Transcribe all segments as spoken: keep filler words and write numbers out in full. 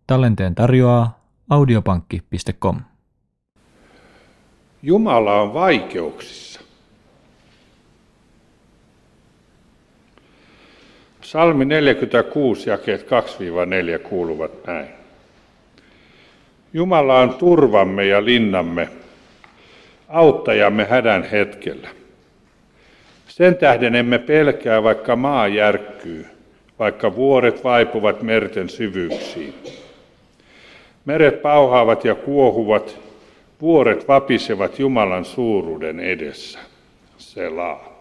Tallenteen tarjoaa audiopankki piste com. Jumala on vaikeuksissa. Psalmi neljäkymmentäkuusi, jakeet kaksi neljä kuuluvat näin. Jumala on turvamme ja linnamme, auttajamme hädän hetkellä. Sen tähden emme pelkää, vaikka maa järkkyy, vaikka vuoret vaipuvat merten syvyyksiin. Meret pauhaavat ja kuohuvat, vuoret vapisevat Jumalan suuruuden edessä. Selaa.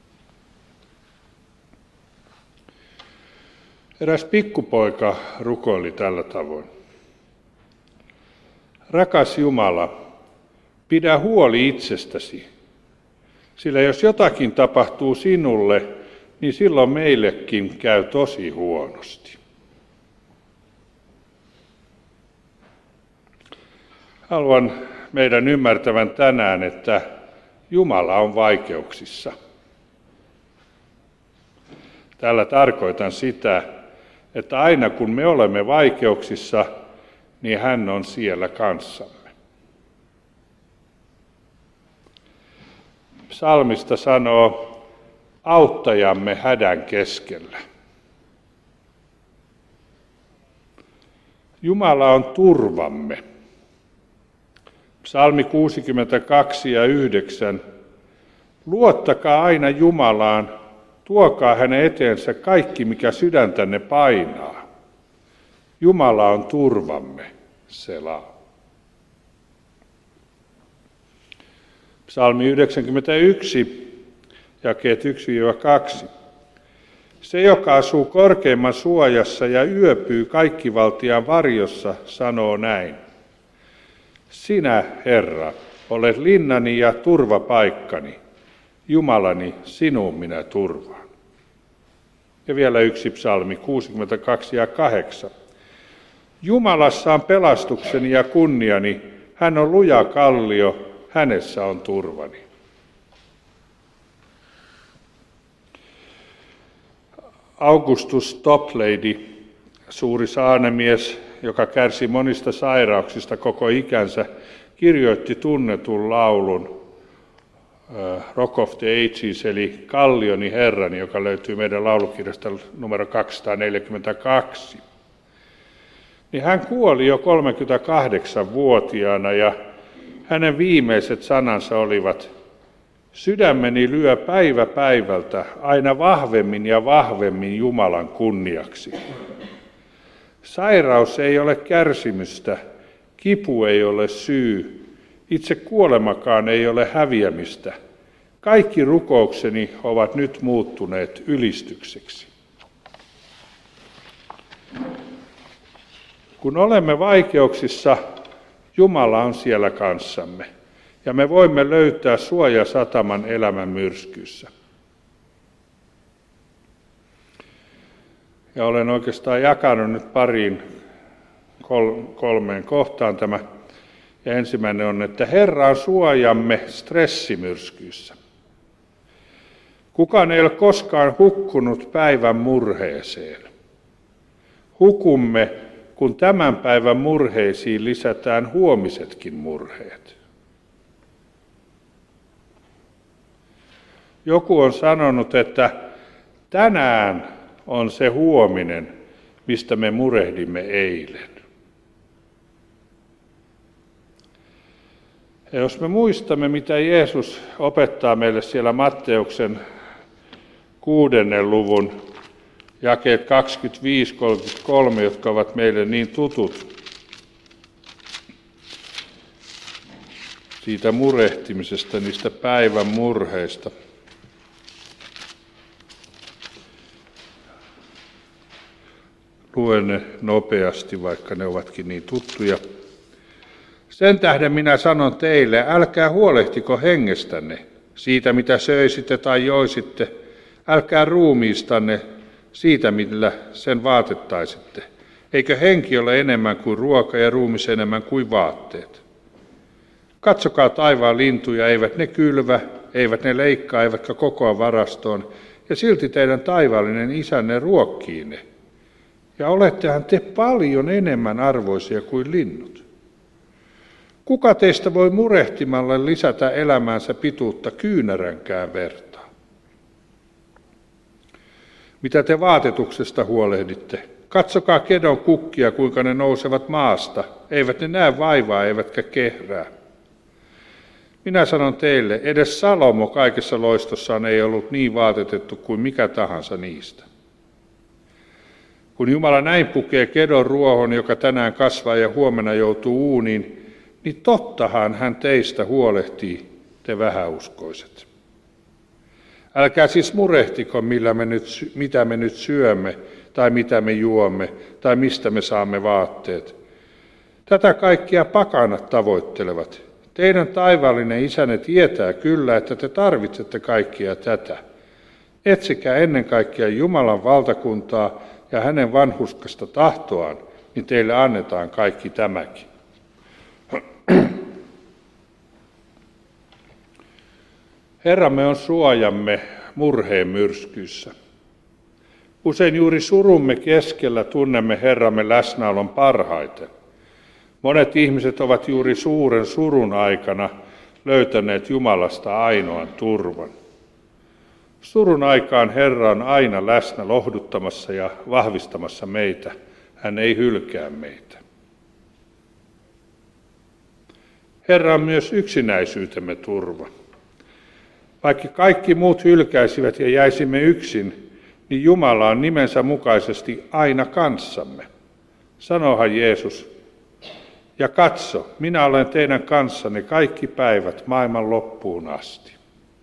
Eräs pikkupoika rukoili tällä tavoin. Rakas Jumala, pidä huoli itsestäsi, sillä jos jotakin tapahtuu sinulle, niin silloin meillekin käy tosi huonosti. Haluan meidän ymmärtävän tänään, että Jumala on vaikeuksissa. Tällä tarkoitan sitä, että aina kun me olemme vaikeuksissa, niin hän on siellä kanssamme. Psalmista sanoo, auttajamme hädän keskellä. Jumala on turvamme. Psalmi kuusikymmentäkaksi ja yhdeksän. Luottakaa aina Jumalaan, tuokaa hänen eteensä kaikki, mikä sydäntänne painaa. Jumala on turvamme, selaa. Psalmi yhdeksänkymmentäyksi, jakeet yksi kaksi. Se, joka asuu korkeimman suojassa ja yöpyy kaikkivaltiaan varjossa, sanoo näin. Sinä, Herra, olet linnani ja turvapaikkani. Jumalani, sinuun minä turvaan. Ja vielä yksi psalmi, kuusikymmentäkaksi ja kahdeksan. Jumalassa on pelastukseni ja kunniani, hän on luja kallio, hänessä on turvani. Augustus Toplady, suuri saarnamies, joka kärsi monista sairauksista koko ikänsä, kirjoitti tunnetun laulun uh, Rock of the Ages, eli Kallioni Herrani, joka löytyy meidän laulukirjasta numero kaksisataaneljäkymmentäkaksi. Niin hän kuoli jo kolmekymmentäkahdeksanvuotiaana ja hänen viimeiset sanansa olivat, sydämeni lyö päivä päivältä aina vahvemmin ja vahvemmin Jumalan kunniaksi. Sairaus ei ole kärsimystä, kipu ei ole syy, itse kuolemakaan ei ole häviämistä. Kaikki rukoukseni ovat nyt muuttuneet ylistykseksi. Kun olemme vaikeuksissa, Jumala on siellä kanssamme ja me voimme löytää suojasataman elämän myrskyssä. Ja olen oikeastaan jakanut nyt pariin kolmeen kohtaan tämä. Ja ensimmäinen on, että Herra on suojamme stressimyrskyissä. Kukaan ei ole koskaan hukkunut päivän murheeseen. Hukumme, kun tämän päivän murheisiin lisätään huomisetkin murheet. Joku on sanonut, että tänään on se huominen, mistä me murehdimme eilen. Ja jos me muistamme, mitä Jeesus opettaa meille siellä Matteuksen kuudennen luvun jakeet kaksikymmentäviisi kolmekymmentäkolme, jotka ovat meille niin tutut siitä murehtimisesta, niistä päivän murheista. Luen ne nopeasti, vaikka ne ovatkin niin tuttuja. Sen tähden minä sanon teille, älkää huolehtiko hengestänne, siitä mitä söisitte tai joisitte, älkää ruumiistanne, siitä millä sen vaatettaisitte. Eikö henki ole enemmän kuin ruoka ja ruumis enemmän kuin vaatteet? Katsokaa taivaan lintuja, eivät ne kylvä, eivät ne leikkaa, eivätkä kokoa varastoon, ja silti teidän taivaallinen isänne ruokkii ne. Ja olettehan te paljon enemmän arvoisia kuin linnut. Kuka teistä voi murehtimalla lisätä elämäänsä pituutta kyynäränkään vertaa? Mitä te vaatetuksesta huolehditte? Katsokaa kedon kukkia, kuinka ne nousevat maasta. Eivät ne näe vaivaa, eivätkä kehrää. Minä sanon teille, edes Salomo kaikessa loistossaan ei ollut niin vaatetettu kuin mikä tahansa niistä. Kun Jumala näin pukee kedon ruohon, joka tänään kasvaa ja huomenna joutuu uuniin, niin tottahan hän teistä huolehtii, te vähäuskoiset. Älkää siis murehtiko, millä me nyt, mitä me nyt syömme, tai mitä me juomme, tai mistä me saamme vaatteet. Tätä kaikkia pakanat tavoittelevat. Teidän taivaallinen isänne tietää kyllä, että te tarvitsette kaikkia tätä. Etsikää ennen kaikkea Jumalan valtakuntaa ja hänen vanhurskasta tahtoaan, niin teille annetaan kaikki tämäkin. Herramme on suojamme murheen myrskyissä. Usein juuri surumme keskellä tunnemme Herramme läsnäolon parhaiten. Monet ihmiset ovat juuri suuren surun aikana löytäneet Jumalasta ainoan turvan. Surun aikaan Herra on aina läsnä lohduttamassa ja vahvistamassa meitä. Hän ei hylkää meitä. Herra on myös yksinäisyytemme turva. Vaikka kaikki muut hylkäisivät ja jäisimme yksin, niin Jumala on nimensä mukaisesti aina kanssamme. Sanohan Jeesus, ja katso, minä olen teidän kanssanne kaikki päivät maailman loppuun asti.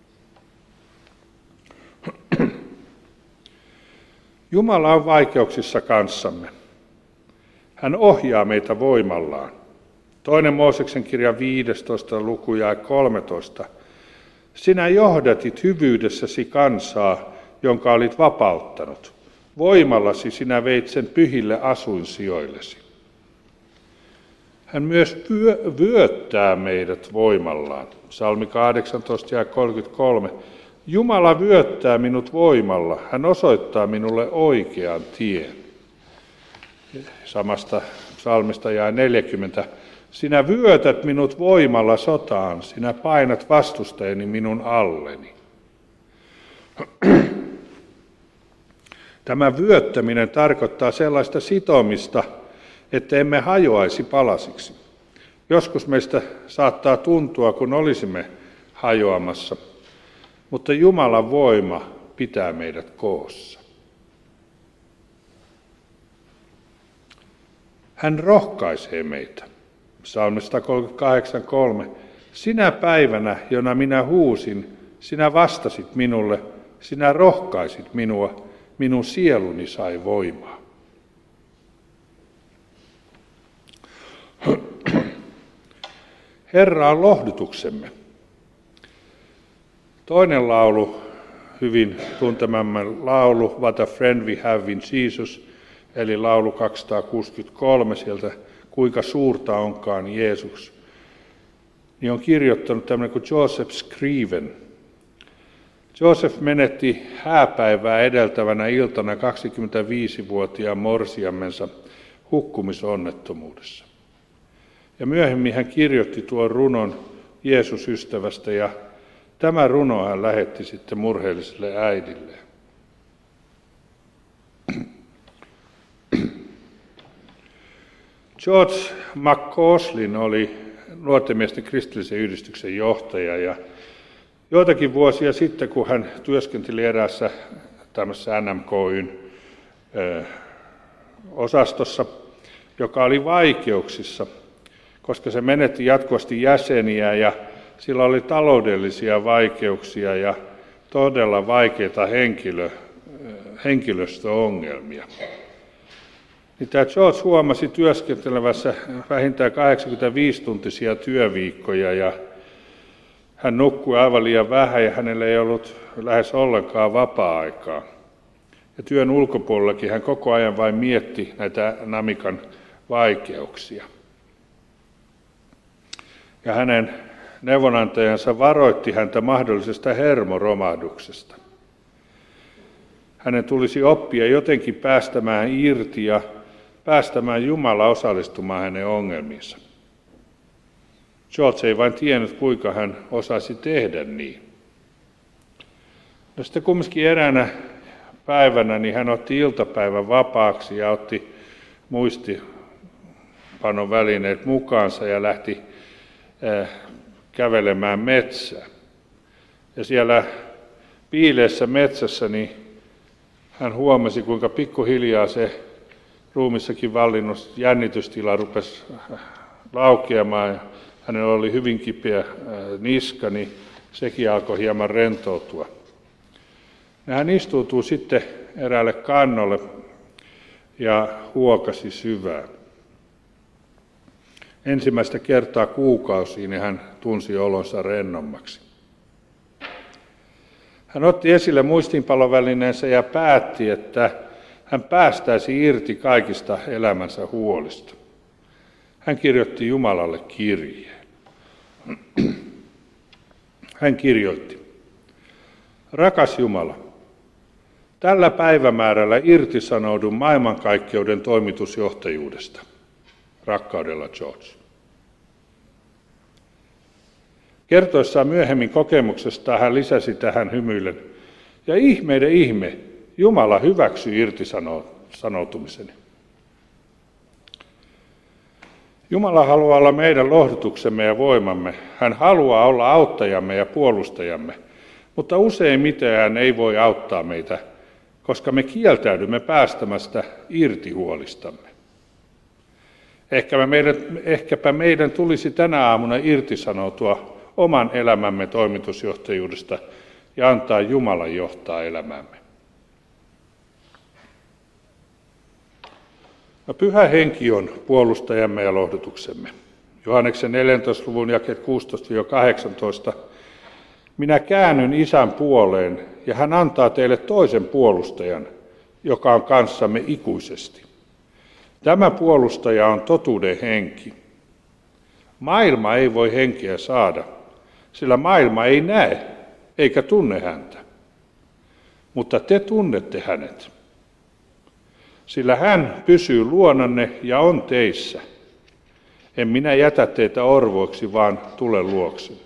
Jumala on vaikeuksissa kanssamme. Hän ohjaa meitä voimallaan. Toinen Mooseksen kirja viidestoista luku ja kolmetoista. Sinä johdatit hyvyydessäsi kansaa, jonka olit vapauttanut. Voimallasi sinä veit sen pyhille asuinsijoillesi. Hän myös vyöttää meidät voimallaan. Psalmi kahdeksantoista ja kolmekymmentäkolme. Jumala vyöttää minut voimalla. Hän osoittaa minulle oikean tien. Samasta psalmista jää neljäkymmentä. Sinä vyötät minut voimalla sotaan. Sinä painat vastustajani minun alleni. Tämä vyöttäminen tarkoittaa sellaista sitomista, että emme hajoaisi palasiksi. Joskus meistä saattaa tuntua, kun olisimme hajoamassa, mutta Jumalan voima pitää meidät koossa. Hän rohkaisee meitä. Psalmista kolmekymmentäkahdeksan kolme. Sinä päivänä, jona minä huusin, sinä vastasit minulle, sinä rohkaisit minua, minun sieluni sai voimaa. Herra on lohdutuksemme. Toinen laulu, hyvin tuntemamme laulu, What a Friend We Have in Jesus, eli laulu kaksisataakuusikymmentäkolme sieltä, kuinka suurta onkaan Jeesus, niin on kirjoittanut tämmöinen kuin Joseph Scriven. Joseph menetti hääpäivää edeltävänä iltana kaksikymmentäviisivuotiaan morsiammensa hukkumisonnettomuudessa. Ja myöhemmin hän kirjoitti tuon runon Jeesus-ystävästä, ja tämä runo hän lähetti sitten murheelliselle äidilleen. George McCauslin oli nuorten miesten kristillisen yhdistyksen johtaja, ja joitakin vuosia sitten, kun hän työskenteli eräässä tämmöisessä N M K Y:n ö, osastossa, joka oli vaikeuksissa, koska se menetti jatkuvasti jäseniä ja sillä oli taloudellisia vaikeuksia ja todella vaikeita henkilö, henkilöstöongelmia. Niin tämä George huomasi työskentelevässä vähintään kahdeksankymmentäviisi-tuntisia työviikkoja ja hän nukkui aivan liian vähän ja hänellä ei ollut lähes ollenkaan vapaa-aikaa. Ja työn ulkopuolellakin hän koko ajan vain mietti näitä namikan vaikeuksia. Ja hänen neuvonantajansa varoitti häntä mahdollisesta hermoromahduksesta. Hänen tulisi oppia jotenkin päästämään irti ja päästämään Jumala osallistumaan hänen ongelmiinsa. George ei vain tiennyt, kuinka hän osasi tehdä niin. No sitten kumminkin eräänä päivänä niin hän otti iltapäivän vapaaksi ja otti muistipanon välineet mukaansa ja lähti äh, kävelemään metsään. Ja siellä piileessä metsässä niin hän huomasi, kuinka pikkuhiljaa se ruumissakin vallinnut jännitystila rupesi laukeamaan. Ja hänellä oli hyvin kipeä niska, niin sekin alkoi hieman rentoutua. Ja hän istuutui sitten eräälle kannolle ja huokasi syvään. Ensimmäistä kertaa kuukausiin niin hän tunsi olonsa rennommaksi. Hän otti esille muistiinpanovälineensä ja päätti, että hän päästäisi irti kaikista elämänsä huolista. Hän kirjoitti Jumalalle kirjeen. Hän kirjoitti: Rakas Jumala, tällä päivämäärällä irtisanoudun maailmankaikkeuden toimitusjohtajuudesta. Rakkaudella George. Kertoessaan myöhemmin kokemuksestaan hän lisäsi tähän hymyillen: ja ihmeiden ihme, Jumala hyväksyi irtisanoutumiseni. Jumala haluaa olla meidän lohdutuksemme ja voimamme. Hän haluaa olla auttajamme ja puolustajamme, mutta useimmiten hän ei voi auttaa meitä, koska me kieltäydymme päästämästä irti huolistamme. Ehkäpä meidän, ehkäpä meidän tulisi tänä aamuna irtisanoutua oman elämämme toimitusjohtajuudesta ja antaa Jumalan johtaa elämäämme. No, Pyhä Henki on puolustajamme ja lohdutuksemme. Johanneksen neljäntoista luvun jakeet kuusitoista kahdeksantoista. Minä käännyn Isän puoleen ja hän antaa teille toisen puolustajan, joka on kanssamme ikuisesti. Tämä puolustaja on totuuden henki. Maailma ei voi henkeä saada, sillä maailma ei näe eikä tunne häntä. Mutta te tunnette hänet, sillä hän pysyy luonanne ja on teissä. En minä jätä teitä orvoiksi, vaan tulen luoksenne.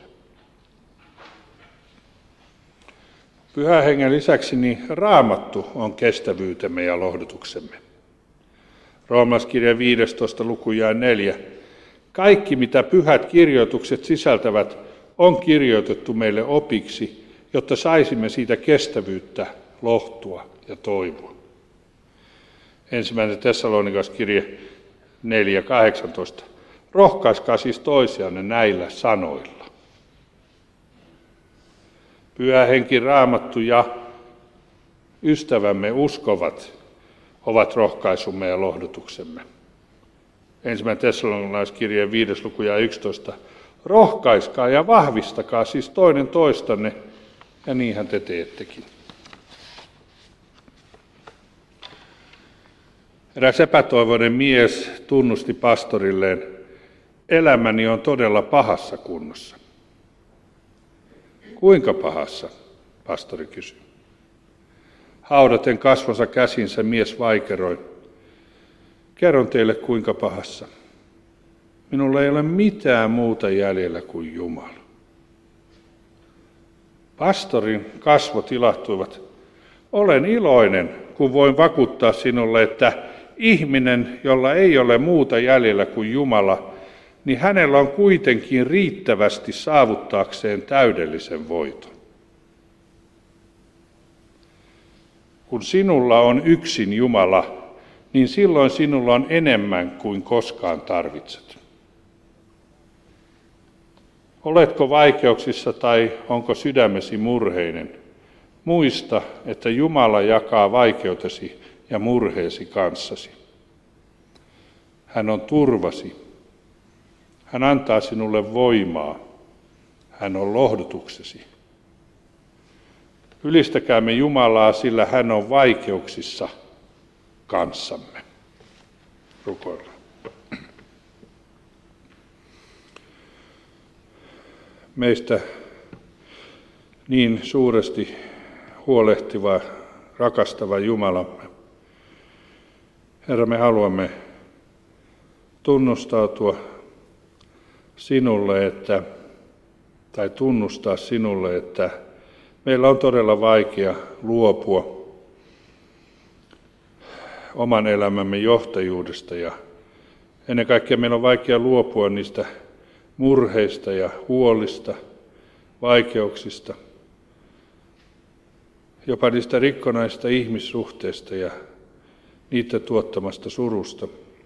Pyhän Hengen lisäksi niin Raamattu on kestävyytemme ja lohdutuksemme. Roomalaiskirjan viidestoista luku jae neljä. Kaikki, mitä pyhät kirjoitukset sisältävät, on kirjoitettu meille opiksi, jotta saisimme siitä kestävyyttä, lohtua ja toivoa. Ensimmäinen Tessalonikalaiskirje neljä kahdeksantoista. Rohkaiskaa siis toisianne näillä sanoilla. Pyhä Henki, Raamattu ja ystävämme uskovat ovat rohkaisumme ja lohdutuksemme. Ensimmäinen Tessalonikalaiskirjeen viides luku ja yksitoista. Rohkaiskaa ja vahvistakaa siis toinen toistanne, ja niinhän te teettekin. Eräs epätoivoinen mies tunnusti pastorilleen: elämäni on todella pahassa kunnossa. Kuinka pahassa? Pastori kysyi. Haudaten kasvonsa käsinsä mies vaikeroi. Kerron teille kuinka pahassa. Minulla ei ole mitään muuta jäljellä kuin Jumala. Pastorin kasvot ilahtuivat. Olen iloinen, kun voin vakuuttaa sinulle, että ihminen, jolla ei ole muuta jäljellä kuin Jumala, niin hänellä on kuitenkin riittävästi saavuttaakseen täydellisen voiton. Kun sinulla on yksin Jumala, niin silloin sinulla on enemmän kuin koskaan tarvitset. Oletko vaikeuksissa tai onko sydämesi murheinen? Muista, että Jumala jakaa vaikeutesi ja murheesi kanssasi. Hän on turvasi. Hän antaa sinulle voimaa. Hän on lohdutuksesi. Ylistäkäämme Jumalaa, sillä hän on vaikeuksissa kanssamme. Rukoillaan. Meistä niin suuresti huolehtiva, rakastava Jumalamme. Herra, me haluamme tunnustautua sinulle, että, tai tunnustaa sinulle, että meillä on todella vaikea luopua oman elämämme johtajuudesta ja ennen kaikkea meillä on vaikea luopua niistä murheista ja huolista, vaikeuksista, jopa niistä rikkonaista ihmissuhteista ja niiden tuottamasta surusta.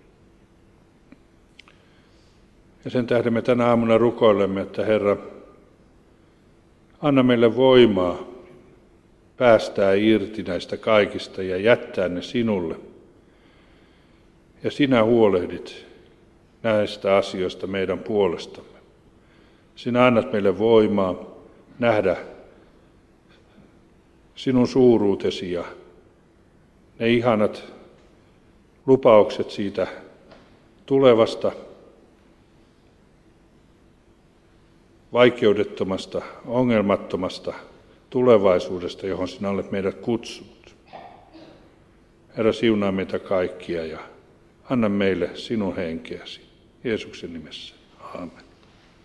Ja sen tähden me tänä aamuna rukoilemme, että Herra, anna meille voimaa päästää irti näistä kaikista ja jättää ne sinulle. Ja sinä huolehdit näistä asioista meidän puolestamme. Sinä annat meille voimaa nähdä sinun suuruutesi ja ne ihanat lupaukset siitä tulevasta, vaikeudettomasta, ongelmattomasta tulevaisuudesta, johon sinä olet meidät kutsunut. Herra, siunaa meitä kaikkia ja anna meille sinun henkeäsi. Jeesuksen nimessä. Aamen.